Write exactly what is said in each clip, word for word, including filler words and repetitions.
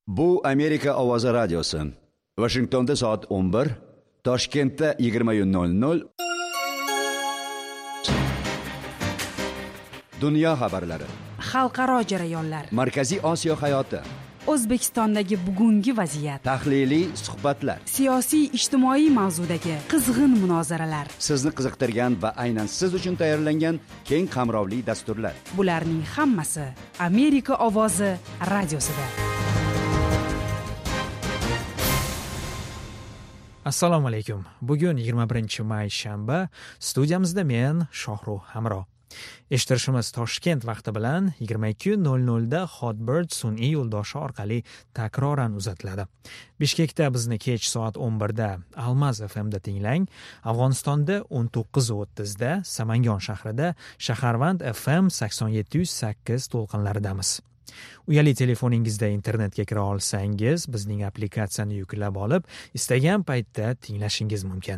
Bu Amerika ovozi radiosi. Washingtonda soat o'n bir, Toshkentda yigirma nol nol. Dunyo xabarlari. Xalqaro jarayonlar. Markaziy Osiyo hayoti. O'zbekistondagi bugungi vaziyat. Tahliliy suhbatlar. Siyosiy ijtimoiy mavzudagi qizg'in munozaralar. Sizni qiziqtirgan va aynan siz uchun tayyorlangan keng qamrovli dasturlar. Bularning hammasi Amerika ovozi radiosida. Assalomu alaykum. Bugun yigirma birinchi may shanba, studiyamizda men Shohruh Hamro. Eshittirishimiz Toshkent vaqti bilan yigirma ikki nol nol da Hotbird sun'iy yo'ldoshi orqali takroran uzatiladi. Bishkekda bizni kech soat o'n bir da Almaz F M da tinglang. Afg'onistonda o'n to'qqiz o'ttiz da Samangon shahrida Shaharvand F M sakson yetti yuz sakkiz to'lqinlaridamiz. Uyali telefoningizda internetga kira olsangiz, bizning applikatsiyani yuklab olib, istagan paytda tinglashingiz mumkin.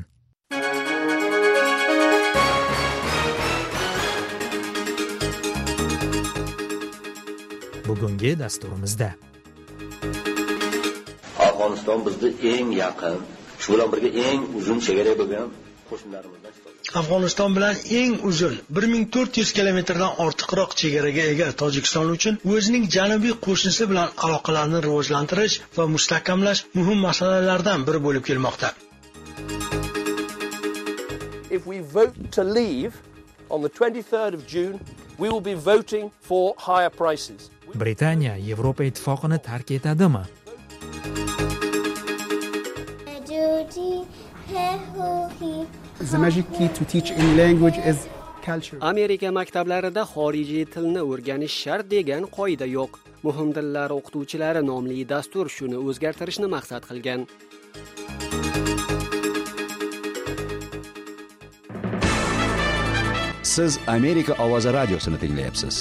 Bugungi dasturimizda Afg'oniston bizga eng yaqin, shu bilan birga eng uzun chegara bo'lgan qo'shnilarimizdan hisoblanadi. Afg'oniston bilan eng uzun bir ming to'rt yuz kilometrdan ortiqroq chegaraga ega Tojikiston uchun o'zining janubiy qo'shnisi bilan aloqalarni rivojlantirish va mustahkamlash muhim masalalardan biri bo'lib kelmoqda. If we vote to leave on the twenty-third of June, we will be voting for higher prices. Britaniya Yevropa ittifoqini tark etadimi? The magic key to teach any language is culture. Amerika maktablarida xorijiy tilni o'rganish shart degan qoida yo'q. Muhim tillar o'qituvchilari nomli dastur shuni o'zgartirishni maqsad qilgan. Siz Amerika ovozi radiosini tinglayapsiz.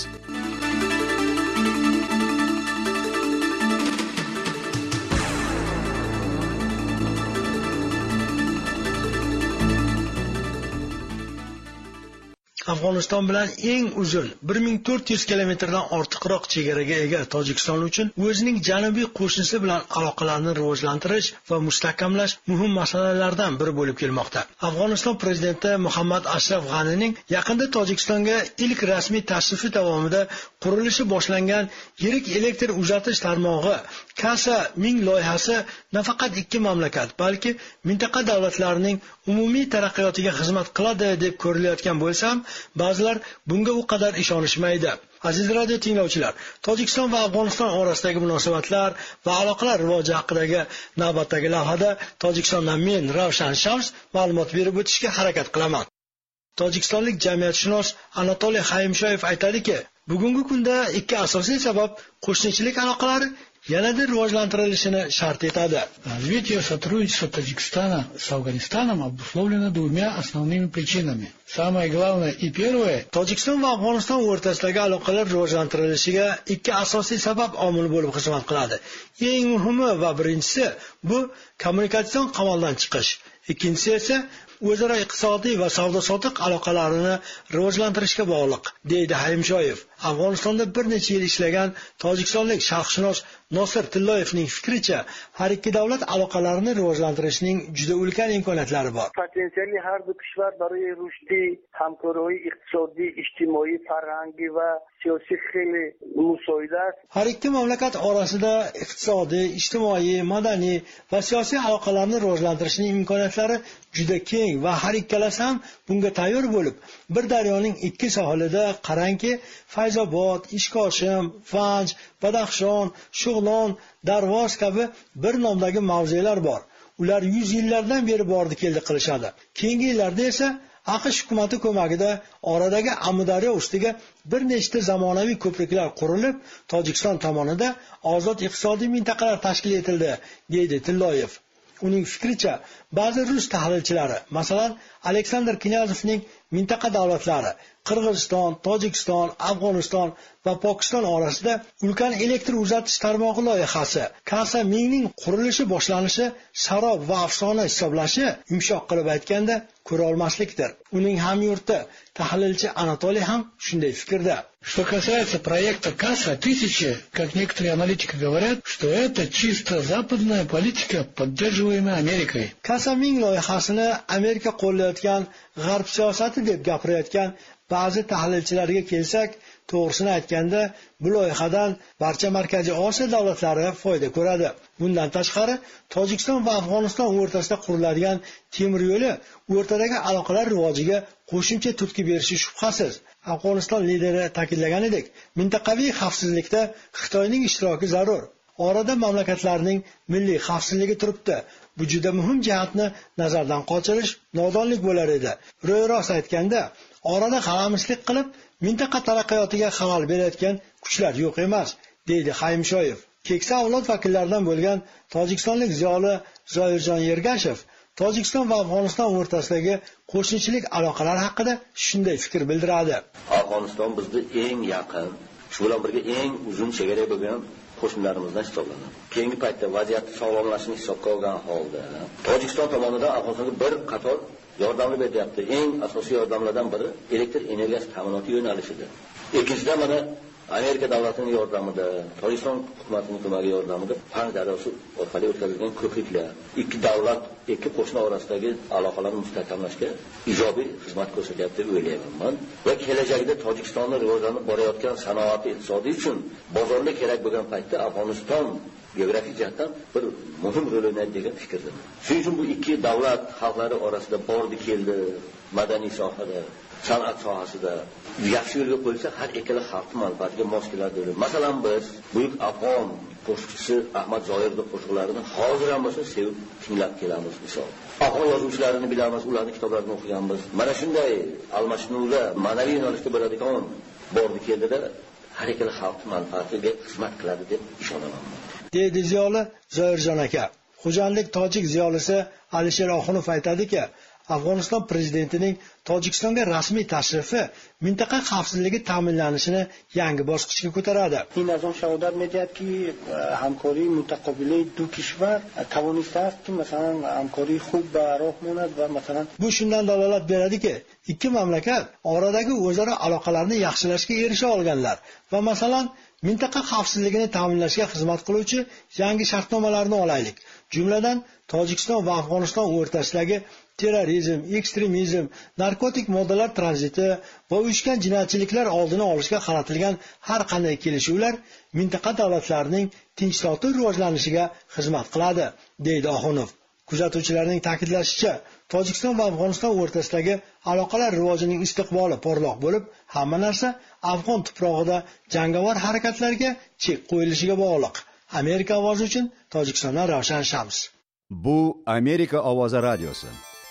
Afg'oniston bilan eng uzun bir ming to'rt yuz kilometrdan ortiqroq chegaraga ega Tojikiston uchun o'zining janubiy qo'shnisi bilan aloqalarni rivojlantirish va mustahkamlash muhim masalalardan biri bo'lib kelmoqda. Afg'oniston prezidenti Muhammad Ashraf G'anining yaqinda Tojikistonga ilk rasmiy tashrifi davomida qurilishi boshlangan yirik elektr uzatish tarmog'i Kasa ming loyihasi nafaqat ikki mamlakat, balki mintaqa davlatlarining umumiy taraqqiyotiga xizmat qiladi deb ko'rilayotgan bo'lsa ham, ba'zilar bunga u qadar ishonishmaydi. Aziz radio tinglovchilar, Tojikiston va Afg'oniston orasidagi munosabatlar va aloqalar rivoji haqidagi navbatdagi lavhada Tojikistondan men Ravshan Shams ma'lumot berib o'tishga harakat qilaman. Tojikistonlik jamiyatshunos Anatoliy Xayimshoyev aytadiki, bugungi kunda ikki asosiy sabab qo'shnichilik aloqalari yanada rivojlantirilishini shart etadi. Развитие сотрудничества Таджикистана с Афганистаном обусловлено двумя основными причинами. Самое главное и первое, Tojikiston va Afg'oniston o'rtasidagi aloqalar rivojlantirilishiga ikki asosiy sabab omil bo'lib xizmat qiladi. Eng muhimi va birinchisi bu kommunikatsion qamaldan chiqish. Ikkinchisi esa o'zaro iqtisodiy va savdo-sotiq aloqalarini rivojlantirishga bog'liq, deydi Hayimshoyev. Afg'onistonda bir necha yil ishlagan tojikistonlik sharqshunos Nosir Tilloyevning fikricha, har ikki davlat aloqalarini rivojlantirishning juda ulkan imkoniyatlari bor. Potensiali har du kishvar baroy rushdi, hamkorlik iqtisodiy, ijtimoiy, farhangi va siyosiy xeli musoida است. Har ikki mamlakat orasida iqtisodiy, ijtimoiy, madaniy va siyosiy aloqalarni rivojlantirishning imkoniyatlari juda keng va har ikkalasi ham bunga tayyor bo'lib, bir daryoning ikki sohilida qarangki, Fayzobod, Ishkoshim, Vanj, Badaxshon, Shug'lon, Darvoz kabi bir nomdagi mavzelar bor. Ular yuz yillardan beri bordi keldi qilishadi. Keyingi yillarda esa AQSh hukumati ko'magida oradagi Amudaryo ustiga bir nechta zamonaviy ko'priklar qurilib, Tojikiston tomonidan ozod iqtisodiy mintaqalar tashkil etildi, deydi Tilloyev. Uning fikricha, ba'zi rus tahlilchilari, masalan, Aleksandr Knyazovning mintaqa davlatlari Qirg'iziston, Tojikiston, Afg'oniston va Pokiston orasida ulkan elektr uzatish tarmog'i loyihasi Kasa mingning qurilishi boshlanishi sarob va afsona hisoblashi, yumshoq qilib aytganda, ko'ra olmaslikdir. Uning hamyurti tahlilchi Anatoliy ham shunday fikrda. Что касается проекта Касса, тысячи, как некоторые аналитики говорят, что это чисто западная политика, поддерживаемая Америкой. Kasaming loyihasini Amerika qo'llayotgan g'arb siyosati deb gapirayotgan ba'zi tahlilchilarga kelsak, to'g'risini aytganda, bu loyihadan barcha Markaziy Osiyo davlatlari foyda ko'radi. Bundan tashqari, Tojikiston va Afg'oniston o'rtasida quriladigan temir yo'li o'rtadagi aloqalar rivojiga qo'shimcha turtki berishi shubhasiz. Afg'oniston lideri ta'kidlaganidek, mintaqaviy xavfsizlikda Xitoyning ishtiroki zarur. Orada mamlakatlarning milliy xavfsizligi turibdi. Bu juda muhim jihatni nazardan qochirish nodonlik bo'lar edi. Ro'y-rost aytganda, orada g'alamislik qilib, mintaqa taraqqiyotiga xalal berayotgan kuchlar yo'q emas, deydi Haymshoyev. Keksa avlod vakillaridan bo'lgan tojikistonlik ziyoli Zoirjon Yergashev Tojikiston va Afg'oniston o'rtasidagi qo'shnichilik aloqalari haqida shunday fikr bildiradi. Afg'oniston bizning eng yaqin, shu bilan birga eng uzun chegara bo'lgan qo'shnilarimizdan hisoblanadi. Keyingi paytda vaziyat sog'lomlashishini hisobga olgan holda Tojikiston tomonidan Afg'onistonga bir qator yordamlar beryapti. Eng asosiy yordamlardan biri elektr energiyasi ta'minoti yo'nalishidir. Ikkinchidan mana Amerika davlatining yordamida, Tojikiston hukumatining ko'magi yordamida Pan daryosi orqali o'tkazilgan ko'priklar ikki davlat, ikki qo'shni orasidagi aloqalarni mustahkamlashga ijobiy xizmat ko'rsatyapti deb o'ylayman. Va kelajakda Tojikistonning rivojlanib borayotgan sanoat iqtisodiy uchun bozorga kerak bo'lgan paytda Afg'oniston geografik jihatdan bir muhim rol o'ynaydi degan fikrdaman. Shuning uchun bu ikki davlat xalqlari orasida bordi keldi, madaniy sohada, san'at sohasida yaxshi yo'lga qo'yilsa, har ikkala xalq manfaatiga mos keladi. Masalan, biz buyuk afg'on qo'shiqchisi Ahmad Zoirning qo'shiqlarini hozir ham bo'lsa sevib tinglab kelamiz misol. Afg'on yozuvchilarini bilamiz, ularning kitoblarini o'qiganmiz. Mana shunday almashinuvlar, ma'naviy yo'nalishda bo'ladigan bordi keldida har ikkala xalq manfaatiga xizmat qiladi deb ishonaman. Deydi ziyoli Zoirjon aka. Xo'jandlik tojik ziyolisi Alisher Oxunov aytadiki, Afg'oniston prezidentining Tojikistonga rasmiy tashrifi mintaqa xavfsizligi ta'minlanishini yangi bosqichga ko'taradi. این از اون شهادت میدهد که همکاری متقابلی دو کشور توانسته است که مثلا همکاری خوب به راه ماند و مثلا bu shundan dalolat beradiki, ikki mamlakat oradagi o'zaro aloqalarni yaxshilashga erisha olganlar va masalan mintaqa xavfsizligini ta'minlashga xizmat qiluvchi yangi shartnomalarni olaylik. Jumladan Tojikiston va Afg'oniston o'rtasidagi terrorizm, ekstremizm, narkotik moddalar tranziti va uyushgan jinoyatchiliklar oldini olishga qaratilgan har qanday kelishuvlar mintaqa davlatlarining tinchlik rivojlanishiga xizmat qiladi, deydi Oxunov. Kuzatuvchilarning ta'kidlashicha, Tojikiston va Afg'oniston o'rtasidagi aloqalar rivojining istiqboli porloq bo'lib, hamma narsa Afg'on tuprog'ida jangovar harakatlarga chek qo'yilishiga bog'liq. Amerika ovozi uchun Tojikistondan Ravshan Shams. Bu Amerika ovozi radiosi.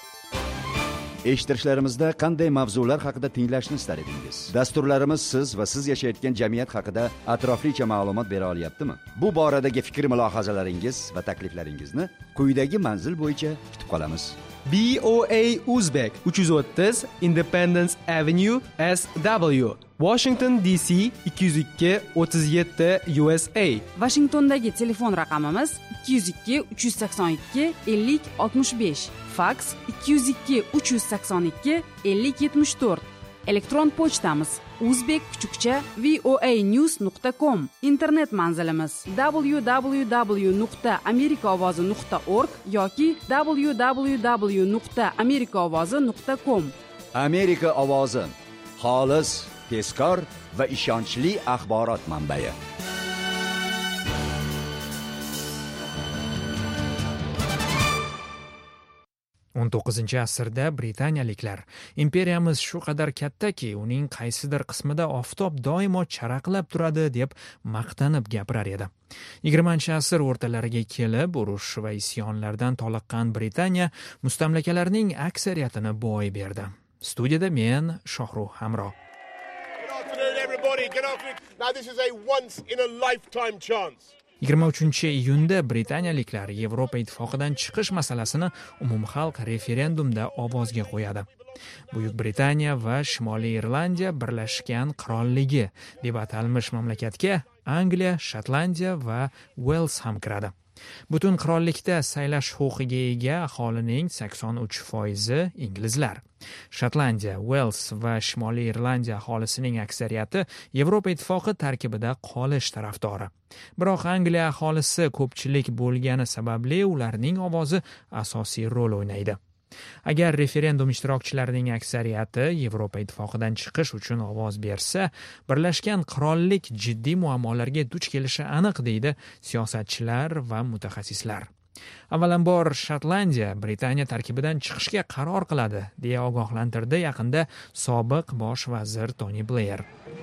Eshittirishlarimizda qanday mavzular haqida tinglashni istar edingiz? Dasturlarimiz siz va siz yashayotgan jamiyat haqida atroflicha ma'lumot bera olyaptimi? Bu boradagi fikr-mulohazalaringiz va takliflaringizni quyidagi manzil bo'yicha kutib qolamiz. B O A Uzbek uch yuz o'ttiz Independence Avenue S W Washington D C ikki yuz ikki o'ttiz yetti U S A. Washingtondagi telefon raqamimiz ikki yuz ikki uch yuz sakson ikki ellik oltmish besh. Fax ikki yuz ikki uch yuz sakson ikki ellik yetmish to'rt. Elektron pochtamiz uzbek kuchukcha voanews nuqta com. Internet manzilimiz w w w nuqta amerikaovozi nuqta org yoki w w w nuqta amerikaovozi nuqta com. Amerika ovozi xolis, tezkor va ishonchli axborot manbai. o'n to'qqizinchi asrda britaniyaliklar imperiyamiz shu qadar kattaki, uning qaysidir qismida oftob doimo charaqlab turadi deb maqtanib gapirar edi. yigirmanchi asr o'rtalariga kelib, urush va isyonlardan toliqqan Britaniya mustamlakalarning aksariyatini boy berdi. Studiyada men Shohruh Hamro. yigirma uchinchi iyunda britaniyaliklar Yevropa ittifoqidan chiqish masalasini umumxalq referendumda ovozga qo'yadi. Buyuk Britaniya va Shimoliy Irlandiya birlashgan qirolligi deb atalmish mamlakatga Angliya, Shotlandiya va Wales ham kiradi. Butun qirollikda saylash huquqiga ega aholining sakson uch foizi inglizlar. Shotlandiya, Wales va Shimoliy Irlandiya aholisining aksariyati Yevropa ittifoqi tarkibida qolish tarafdori. Biroq Angliya aholisi ko'pchilik bo'lgani sababli ularning ovozi asosiy rol o'ynaydi. Agar referendum ishtirokchilarining aksariyati Yevropa ittifoqidan chiqish uchun ovoz bersa, Birlashgan Qirollik jiddiy muammolarga duch kelishi aniq, deydi siyosatchilar va mutaxassislar. Avvalambor Shotlandiya Britaniya tarkibidan chiqishga qaror qiladi, deya ogohlantirdi yaqinda sobiq bosh vazir Tony Blair.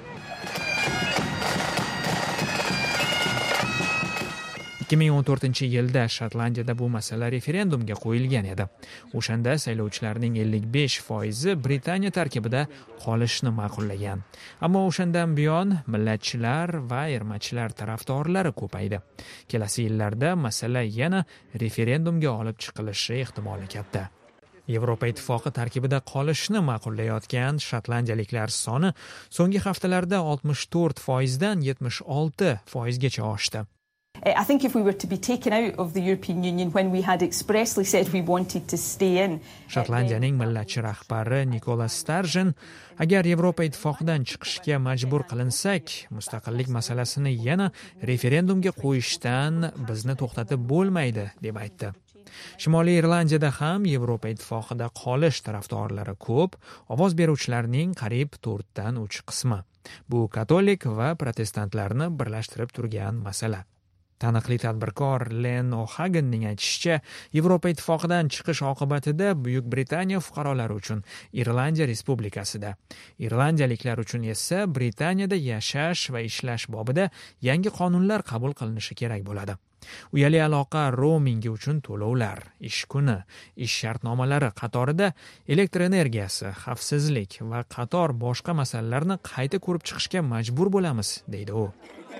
ikki ming o'n to'rtinchi yilda Shotlandiyada bu masala referendumga qo'yilgan edi. O'shanda saylovchilarning ellik besh foizi Britaniya tarkibida qolishni ma'qullagan. Ammo o'shandan buyon millatchilar va ermachilar tarafdorlari ko'paydi. Kelasi yillarda masala yana referendumga olib chiqilishi ehtimoli katta. Yevropa ittifoqi tarkibida qolishni ma'qullayotgan shotlandiyaliklar soni so'nggi haftalarda oltmish to'rt foizdan yetmish olti foizgacha oshdi. I think if we were to be taken out of the European Union when we had expressly said we wanted to stay in. Shotlandiyaning millatchi rahbari Nicola Sturgeon, agar Yevropa ittifoqidan chiqishga majbur qilinsak, mustaqillik masalasini yana referendumga qo'yishdan bizni to'xtatib bo'lmaydi, deb aytdi. Shimoliy Irlandiyada ham Yevropa ittifoqida qolish tarafdorlari ko'p, ovoz beruvchilarning qariyb to'rtdan uch qismi. Bu katolik va protestantlarni birlashtirib turgan masala. Taniqli tadbirkor Len O'Haganning aytishicha, Yevropa ittifoqidan chiqish oqibatida Buyuk Britaniya fuqarolari uchun Irlandiya Respublikasida, irlandiyaliklar uchun esa Britaniyada yashash va ishlash bobida yangi qonunlar qabul qilinishi kerak bo'ladi. Uyali aloqa roamingi uchun to'lovlar, ish kuni, ish shartnomalari qatorida elektr energiyasi, xavfsizlik va qator boshqa masalalarni qayta ko'rib chiqishga majbur bo'lamiz, deydi u.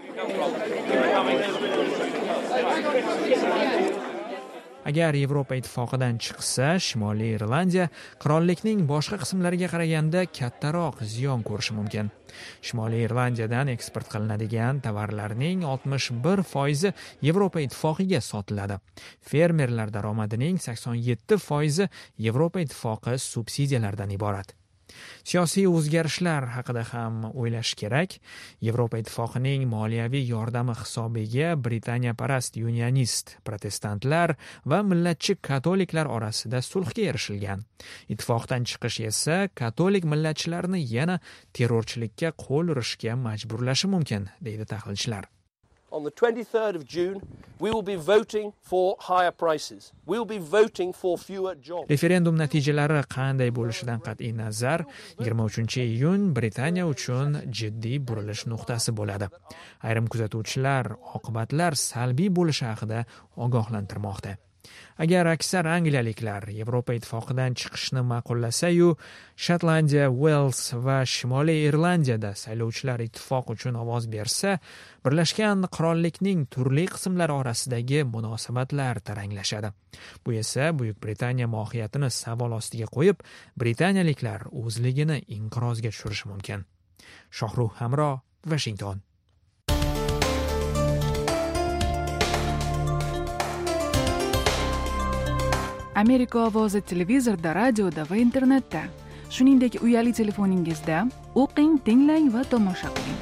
Agar Yevropa ittifoqidan chiqsa, Shimoliy Irlandiya qirollikning boshqa qismlariga qaraganda kattaroq ziyon ko'rishi mumkin. Shimoliy Irlandiyadan eksport qilinadigan tovarlarning oltmish bir foizi Yevropa ittifoqiga sotiladi. Fermerlar daromadining sakson yetti foizi Yevropa ittifoqi subsidiyalardan iborat. Siyosiy o'zgarishlar haqida ham o'ylash kerak. Yevropa ittifoqining moliyaviy yordami hisobiga Britaniya parast unionist protestantlar va millatchi katoliklar orasida sulhga erishilgan. Ittifoqdan chiqish esa katolik millatchilarni yana terrorchilikka qo'l urishga majburlashi mumkin, deydi tahlilchilar. On the twenty-third of June, we will be voting for higher prices. We will be voting for fewer jobs. Referendum natijalari qanday bo'lishidan qat'iy nazar, yigirma uchinchi iyun Britaniya uchun jiddiy burilish nuqtasi bo'ladi. Ayrim kuzatuvchilar oqibatlar salbiy bo'lishi haqida ogohlantirmoqda. Agar aksar angliyaliklar Yevropa ittifoqidan chiqishni ma'qullasa-yu, Shotlandiya, Wales va Shimoliy Irlandiyada saylovchilar ittifoq uchun ovoz bersa, Birlashgan Qirollikning turli qismlari orasidagi munosabatlar taranglashadi. Bu esa Buyuk Britaniya mohiyatini savol ostiga qo'yib, britaniyaliklar o'zligini inqirozga tushirishi mumkin. Shohruh Hamro, Washington. Amerika ovozi televizorda, radioda va internetda, shuningdek uyali telefoningizda o'qing, tinglang va tomosha qiling.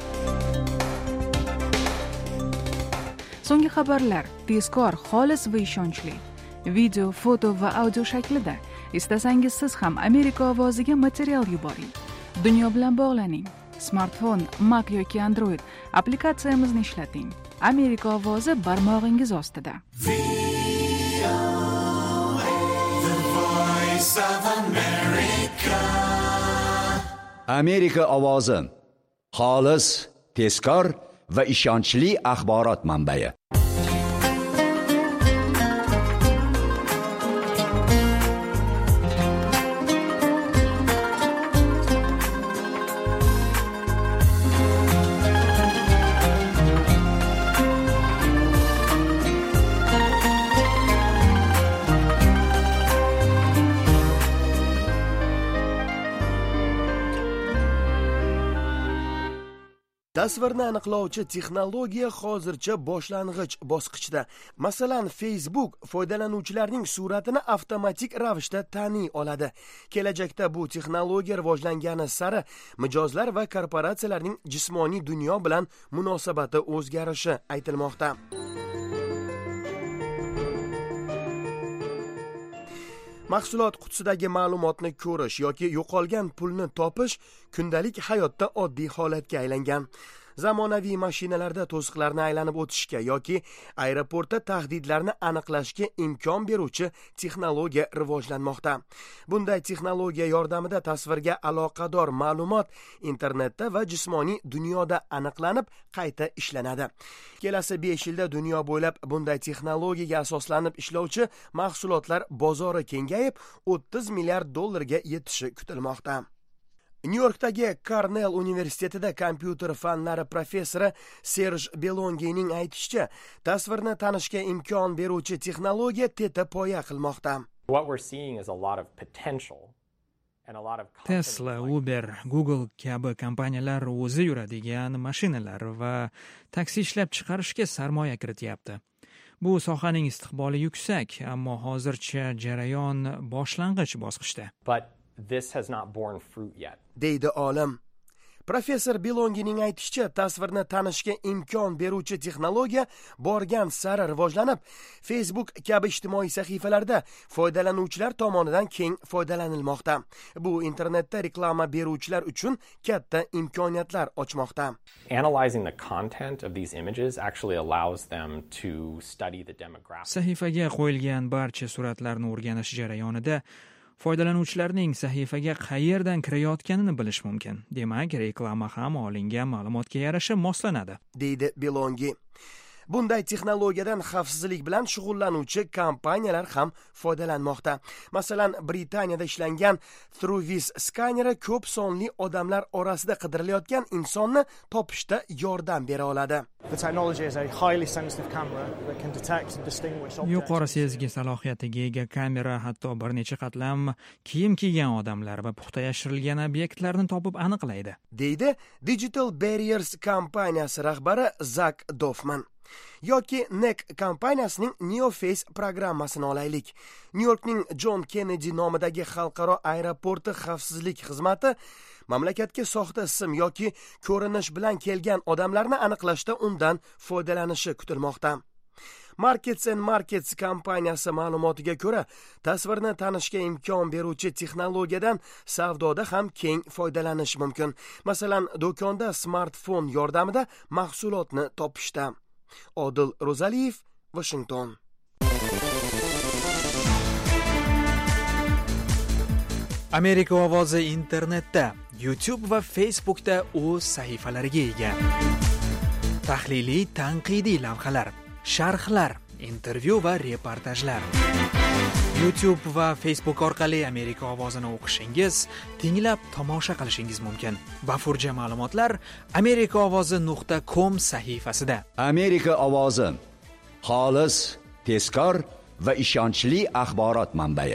So'nggi xabarlar tezkor, xolis va ishonchli. Video, foto va audio shaklida. Istasangiz siz ham Amerika ovoziga material yuboring. Dunyo bilan bog'laning. Smartfon, Mac yoki Android applikatsiyamizni ishlating. Amerika ovozi barmog'ingiz ostida. Amerika ovozi xolis, tezkor va ishonchli axborot manbai. Tasvirni aniqlovchi texnologiya hozircha boshlang'ich bosqichda. Masalan, Facebook foydalanuvchilarning suratini avtomatik ravishda taniy oladi. Kelajakda bu texnologiya rivojlangani sari mijozlar va korporatsiyalarning jismoniy dunyo bilan munosabati o'zgarishi aytilmoqda. Mahsulot qutisidagi ma'lumotni ko'rish yoki yo'qolgan pulni topish kundalik hayotda oddiy holatga aylangan. Zamonaviy mashinalarda to'siqlarni aylanib o'tishga yoki aeroportda tahdidlarni aniqlashga imkon beruvchi texnologiya rivojlanmoqda. Bunday texnologiya yordamida tasvirga aloqador ma'lumot internetda va jismoniy dunyoda aniqlanib, qayta ishlanadi. Kelasi besh yilda dunyo bo'ylab bunday texnologiyaga asoslanib ishlovchi mahsulotlar bozori kengayib, o'ttiz milliard dollarga yetishi kutilmoqda. Nyu-Yorkdagi Cornell universitetida kompyuter fanlari professori Serj Belongining aytishicha, tasvirni tanishga imkon beruvchi texnologiya teta poya qilmoqda. What we're seeing is a lot of potential. Tesla, Uber, Google kabi kompaniyalar o'zi yuradigan mashinalar va taksi ishlab chiqarishga sarmoya kirityapti. Bu sohaning istiqboli yuksak, ammo hozircha jarayon boshlang'ich bosqichda. But this has not borne fruit yet. deydi olim. Professor Belongining aytishicha, tasvirni tanishga imkon beruvchi texnologiya borgan sari rivojlanib, Facebook kabi ijtimoiy sahifalarda foydalanuvchilar tomonidan keng foydalanilmoqda. Bu internetda reklama beruvchilar uchun katta imkoniyatlar ochmoqda. Analyzing the content of these images actually allows them to study the demographics. Sahifaga qo'yilgan barcha suratlarni o'rganish jarayonida foydalanuvchilarning sahifaga qayerdan kirayotganini bilish mumkin. Demak, reklama ham olingan ma'lumotga yarasha moslanadi, deydi Belongi. Bunday texnologiyadan xavfsizlik bilan shug'ullanuvchi kompaniyalar ham foydalanmoqda. Masalan, Britaniyada ishlangan TrueVis skaneri ko'p sonli odamlar orasida qidirilayotgan insonni topishda yordam bera oladi. Yuqori sezgi salohiyatiga ega kamera hatto bir necha qatlam kiyim kiygan odamlar va puxta yashirilgan obyektlarni topib aniqlaydi, deydi Digital Barriers kompaniyasi rahbari Zak Doffman. Yoki N E C kompaniyasining NeoFace programmasini olaylik. New Yorkning John Kennedy nomidagi xalqaro aeroporti xavfsizlik xizmati mamlakatga soxta ism yoki ko'rinish bilan kelgan odamlarni aniqlashda undan foydalanishi kutilmoqda. Markets and Markets kompaniyasi ma'lumotiga ko'ra, tasvirni tanishga imkon beruvchi texnologiyadan savdoda ham keng foydalanish mumkin. Masalan, do'konda smartfon yordamida mahsulotni topishda. Odil Rozaliyev, Washington. Amerika ovozi internetda, YouTube va Facebookda o'z sahifalariga ega. Tahliliy, tanqidiy lavhalar, sharhlar, intervyu va reportajlar. YouTube va Facebook orqali Amerika ovozini o'qishingiz, tinglab tomosha qilishingiz mumkin. Bafurja ma'lumotlar amerika ovozi nuqta com sahifasida. Amerika ovozi xolis, tezkor va ishonchli axborot manbai.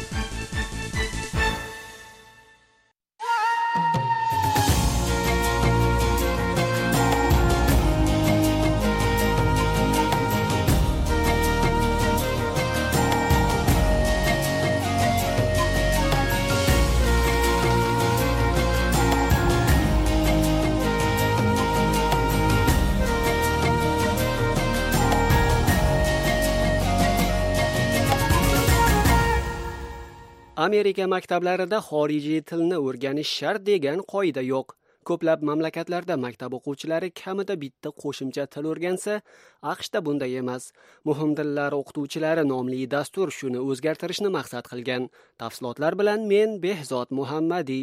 Amerika maktablarida xorijiy tilni o'rganish shart degan qoida yo'q. Ko'plab mamlakatlarda maktab o'quvchilari kamida bitta qo'shimcha til o'rgansa, AQShda bunday emas. Muhim tillar o'qituvchilari nomli dastur shuni o'zgartirishni maqsad qilgan. Tafsilotlar bilan men Behzod Muhammadi.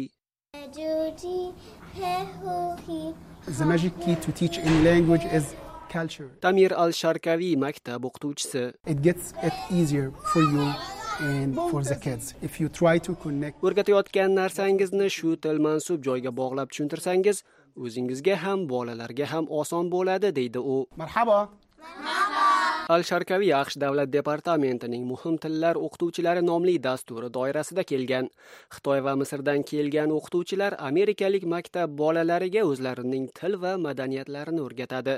The magic key to teach any language is culture. Tamir Al-Sharkavi maktab o'qituvchisi. It gets it easier for you and for the kids if you try to connect. O'rgatayotgan narsangizni shu til mansub joyga bog'lab tushuntirsangiz, o'zingizga ham bolalarga ham oson bo'ladi, deydi u. Marhaba. Marhaba. Al-Sharkaviy AQSh Davlat departamentining muhim tillar o'qituvchilari nomli dasturi doirasida kelgan. Xitoy va Misrdan kelgan o'qituvchilar amerikalik maktab bolalariga o'zlarining til va madaniyatlarini o'rgatadi.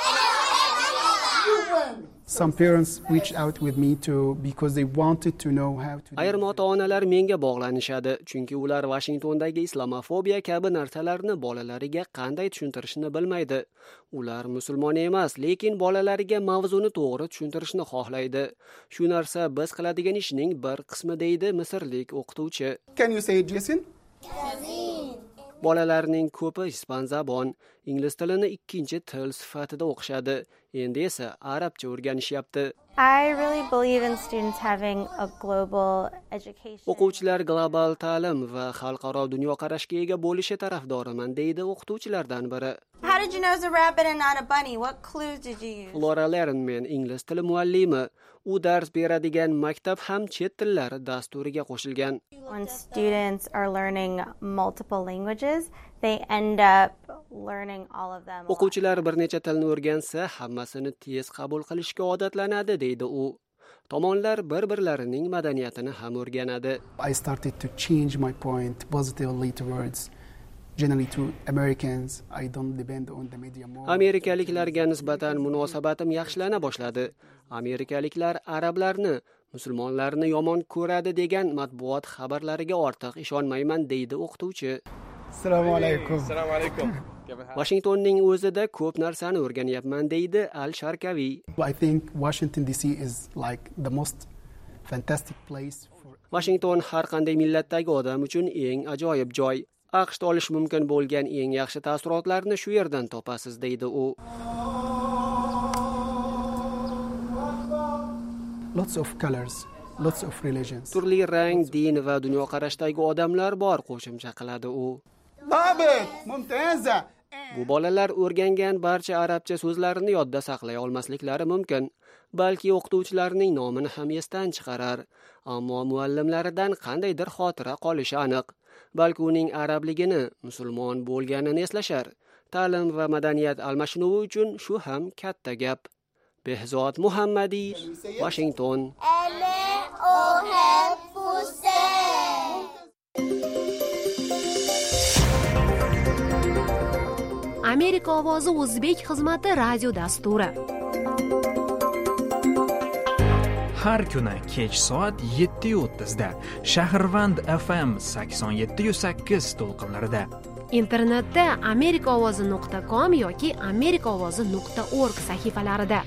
Some parents reached out with me to because they wanted to know how to. Ayrim ota-onalar menga bog'lanishadi, chunki ular Washingtondagi islamofobiya kabi narsalarni bolalariga qanday tushuntirishni bilmaydi. Ular musulmon emas, lekin bolalariga mavzuni to'g'ri tushuntirishni xohlaydi. Shu narsa biz qiladigan ishning bir qismi deydi misrlik o'qituvchi. Can you say it, Jason? Bolalarning ko'pi ispan zabon, ingliz tilini ikkinchi til sifatida o'qishadi. Endi esa arabcha o'rganishyapti. I really believe in students having a global education. O'quvchilar global ta'lim va xalqaro dunyoqarashga ega bo'lishi tarafdoriman, deydi o'qituvchilardan biri. How did you know it was a rabbit and not a bunny? What clues did you use? Laura Lernman, ingliz tili muallimi. U dars beradigan maktab ham chet tillari dasturiga qo'shilgan. When students are learning multiple languages, they end up learning all of them. O'quvchilar bir necha tilni o'rgansa, hammasini tez qabul qilishga odatlanadi, deydi u. Tomonlar bir-birlarining madaniyatini ham o'rganadi. I started to change my point positively towards generally to Americans. I don't depend on the media more. Amerikaliklarga nisbatan munosabatim yaxshilana boshladi. Amerikaliklar arablarni, musulmonlarni yomon ko'radi degan matbuot xabarlariga ortiq ishonmayman, deydi o'qituvchi. Assalomu alaykum. Assalomu alaykum. Washingtonning o'zida ko'p narsani o'rganyapman, deydi Al-Sharkaviy. I think Washington D C is like the most fantastic place for. Washington har qanday millatdagi odam uchun eng ajoyib joy. AQShda olish mumkin bo'lgan eng yaxshi taassurotlarni shu yerdan topasiz, deydi u. Lots of colors, lots of religions. Turli rang, din va dunyoqarashdagi odamlar bor, qo'shimcha qiladi u. Babet, mumtaza. Bu bolalar o'rgangan barcha arabcha so'zlarini yodda saqlay olmasliklari mumkin. Balki o'qituvchilarning nomini ham esdan chiqarar, ammo muallimlaridan qandaydir xotira qolishi aniq. Balki uning arabligini, musulmon bo'lganini eslashar. Ta'lim va madaniyat almashinuvi uchun shu ham katta gap. Behzod Muhammadiy, Washington. Amerika ovozi o'zbek xizmati radio dasturi. Har kuni kech soat yetti o'ttiz da Shahrvand F M sakson yetti sakkiz to'lqinlarida. Internetda amerika ovozi nuqta com yoki amerika ovozi nuqta org sahifalarida.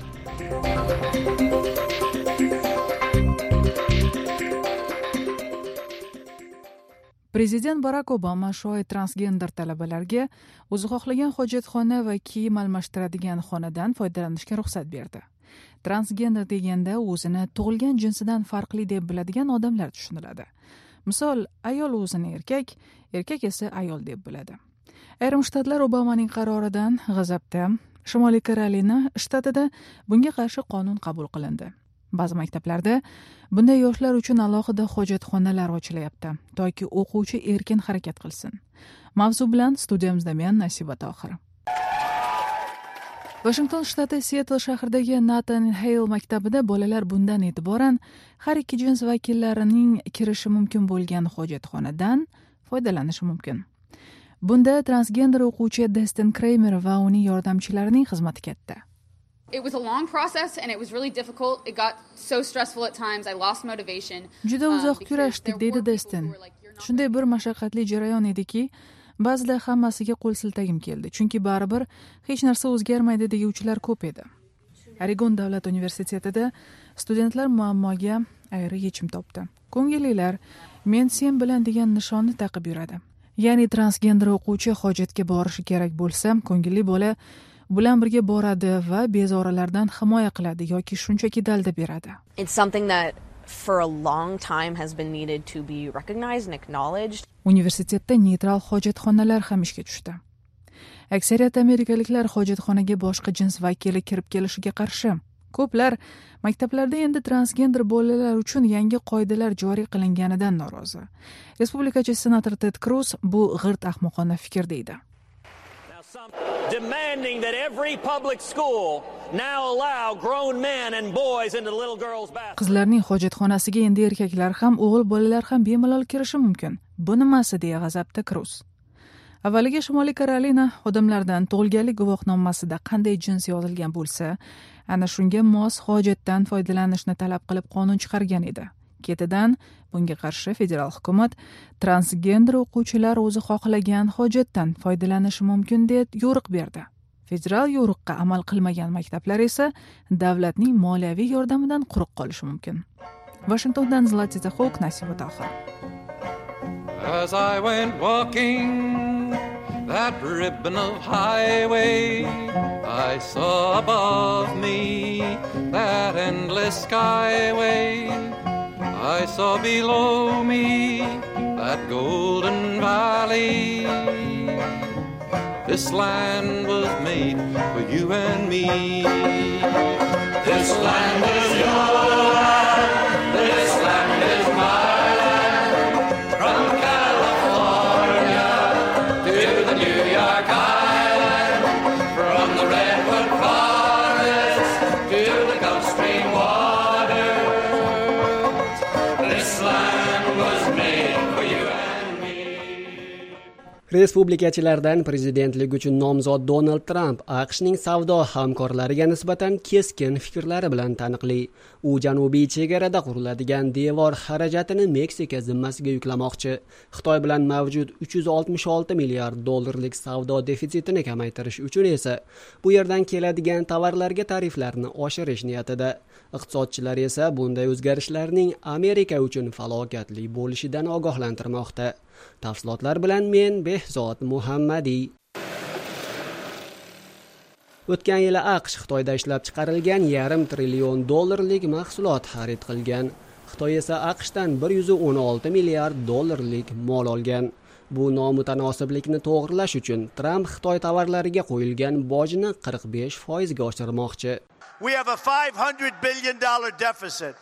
Prezident Barack Obama shoir transgender talabalarga o'zi xohlagan hojatxona va kiyim almashtiradigan xonadan foydalanishga ruxsat berdi. Transgender deganda o'zini tug'ilgan jinsidan farqli deb biladigan odamlar tushuniladi. Misol, ayol o'zini erkak, erkak esa ayol deb biladi. Ayrim shtatlar Obamaning qaroridan g'azabda. Shimoliy Karolina shtatida bunga qarshi qonun qabul qilindi. Ba'zi maktablarda bunday yoshlar uchun alohida hojatxonalar ochilyapti, toki o'quvchi erkin harakat qilsin. Mavzu bilan studiyamizda men Nasiba Tohir. Washington shtati Seattle shahridagi Nathan Hale maktabida bolalar bundan e'tiboran har ikki jins vakillarining kirishi mumkin bo'lgan hojatxonadan foydalanishi mumkin. Bunda transgender o'quvchi Destin Kramer va uning yordamchilarining xizmati katta. It was a long process and it was really difficult. It got so stressful at times. I lost motivation. Juda uzoq kurashdik, deydi Destin. Shunday bir mashaqqatli jarayon ediki, ba'zida hammasiga qo'l siltagim keldi, chunki baribir hech narsa o'zgarmaydi deguvchilar ko'p edi. Oregon davlat universitetida studentlar muammoga ayri yechim topdi. Ko'ngillilar men sen bilan degan nishonni taqib yuradi. Ya'ni transgender o'quvchi hojatga borishi kerak bo'lsa, ko'ngilli bola bilan birga boradi va bezoralardan himoya qiladi yoki shunchaki dalda beradi. It's something that for a long time has been needed to be recognized and acknowledged. Universitetda neytral hojatxonalar ham ishga tushdi. Aksariyat amerikaliklar hojatxonaga boshqa jins vakili kirib kelishiga qarshi. Ko'plar maktablarda endi transgender bolalar uchun yangi qoidalar joriy qilinganidan norozi. Respublikachi senator Ted Cruz bu g'irt ahmoqona fikr deydi. Demanding that every public school now allow grown men and boys into the little girls' bathroom. Qizlarning hojatxonasiga endi erkaklar ham, o'g'il bolalar ham bemalol kirishi mumkin. Bu nimasi deya g'azabda Kruz. Avvaliga Shimoliy Karolina odamlardan tug'ilganlik guvohnomasida qanday jins yozilgan bo'lsa, ana shunga mos hojatdan foydalanishni talab qilib qonun chiqargan edi. Ketidan bunga qarshi federal hukumat transgender o'quvchilar o'zi xohlagan hojatdan foydalanishi mumkin deb yo'riq berdi. Federal yo'riqqa amal qilmagan maktablar esa davlatning moliyaviy yordamidan quruq qolishi mumkin. Washingtondan Zlatita Hawk, Nasiba Tohir. As I went walking that ribbon of highway, I saw above me that endless skyway. I saw below me that golden valley. This land was made for you and me. This land is your land. This land is my land. From California to the New York Island. From the redwood forest to the Gulf Stream waters. This land was made for you and me. Respublikachilardan prezidentlik uchun nomzod Donald Trump AQShning savdo hamkorlariga nisbatan keskin fikrlari bilan taniqli. U janubiy chegarada quriladigan devor xarajatini Meksika zimmasiga yuklamoqchi. Xitoy bilan mavjud uch yuz oltmish olti milliard dollarlik savdo defitsitini kamaytirish uchun esa bu yerdan keladigan tovarlarga tariflarni oshirish niyatida. Iqtisodchilar esa bunday o'zgarishlarning Amerika uchun falokatli bo'lishidan ogohlantirmoqda. Tafsilotlar bilan men Behzod Muhammadiy. O'tgan yili AQSh Xitoyda ishlab chiqarilgan yarim trillion dollarlik mahsulot xarid qilgan. Xitoy esa AQShdan bir yuz o'n olti milliard dollarlik mol olgan. Bu nomutanosiblikni to'g'rilash uchun Trump Xitoy tovarlariga qo'yilgan bojni qirq besh foizga oshirmoqchi. We have a five hundred billion dollar deficit.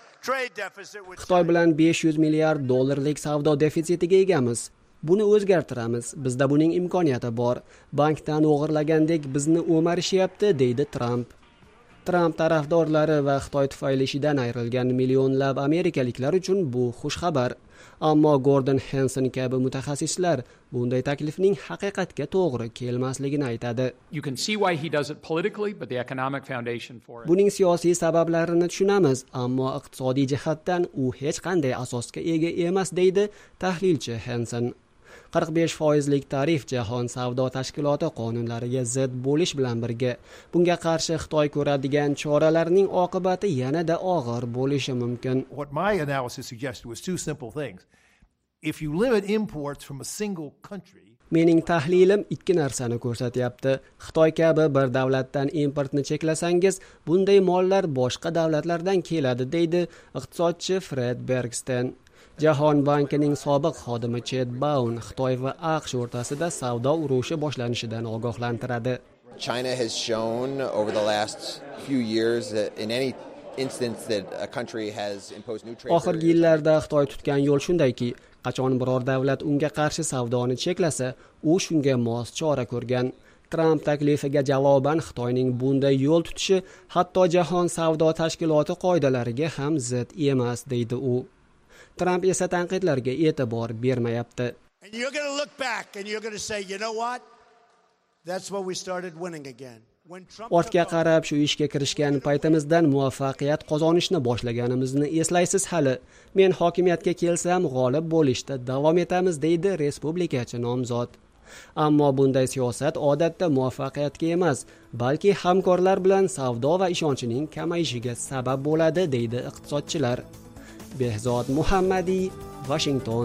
Xitoy bilan besh yuz milliard dollarlik savdo defitsitiga egamiz. Buni o'zgartiramiz. Bizda buning imkoniyati bor. Bankdan o'g'irlagandek bizni o'marishyapti, deydi Trump. Trump tarafdorlari va Xitoy tufayli ishidan ayrilgan millionlab amerikaliklar uchun bu xush xabar. Ammo Gordon Hanson kabi mutaxassislar bunday taklifning haqiqatga to'g'ri kelmasligini aytadi. You can see why he does it politically, but the economic foundation for it. Buning siyosiy sabablarini tushunamiz, ammo iqtisodiy jihatdan u hech qanday asosga ega emas, deydi tahlilchi Hanson. qirq besh foizlik tarif Jahon savdo tashkiloti qonunlariga zid bo'lish bilan birga, bunga qarshi Xitoy ko'radigan choralarning oqibati yanada og'ir bo'lishi mumkin. What my analysis suggested was two simple things. If you limit imports from a single country, mening tahlilim ikki narsani ko'rsatyapti. Xitoy kabi bir davlatdan importni cheklasangiz, bunday mollar boshqa davlatlardan keladi, deydi iqtisodchi Fred Bergsten. Jahon bankining sobiq xodimi Chet Baun Xitoy va AQSh o'rtasida savdo urushi boshlanishidan ogohlantiradi. China has shown over the last few years that in any instance that a country has imposed new trade. Oxirgi yillarda Xitoy tutgan yo'l shundayki, qachon biror davlat unga qarshi savdoni cheklasa, u shunga mos chora ko'rgan. Trump taklifiga javoban Xitoyning bunday yo'l tutishi hatto Jahon savdo tashkiloti qoidalariga ham zid emas, deydi u. Trump esa tanqidlarga e'tibor bermayapti. And you're going to look back and you're going to say, you know what? That's when we started winning again. Ortga qarab shu ishga kirishgan paytimizdan muvaffaqiyat qozonishni boshlaganimizni eslaysiz hali. Men hokimiyatga kelsam g'olib bo'lishda davom etamiz, deydi respublikachi nomzod. Ammo bunday siyosat odatda muvaffaqiyatga emas, balki hamkorlar bilan savdo va ishonchning kamayishiga sabab bo'ladi, deydi iqtisodchilar. Behzod Muhammadiy, Washington.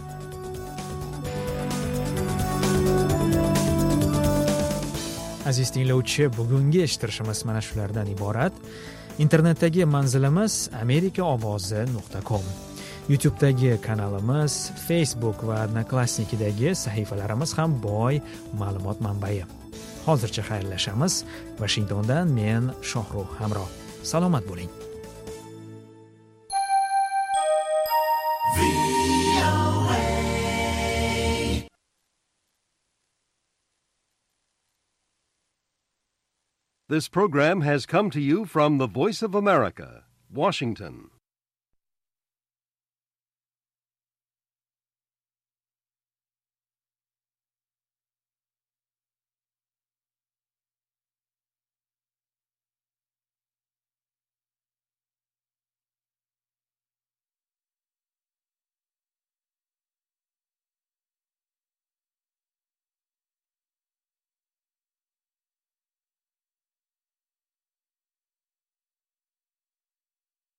Aziz tinglovchi, bugungi eshittirishimiz mana shulardan iborat. Internetdagi manzilimiz amerika ovozi nuqta com. YouTube'dagi kanalimiz, Facebook va Odnoklassnikidagi sahifalarimiz ham boy ma'lumot manbai. Hozircha xayrlashamiz. Washingtondan men Shohruh Hamroh. Salomat bo'ling. This program has come to you from the Voice of America, Washington.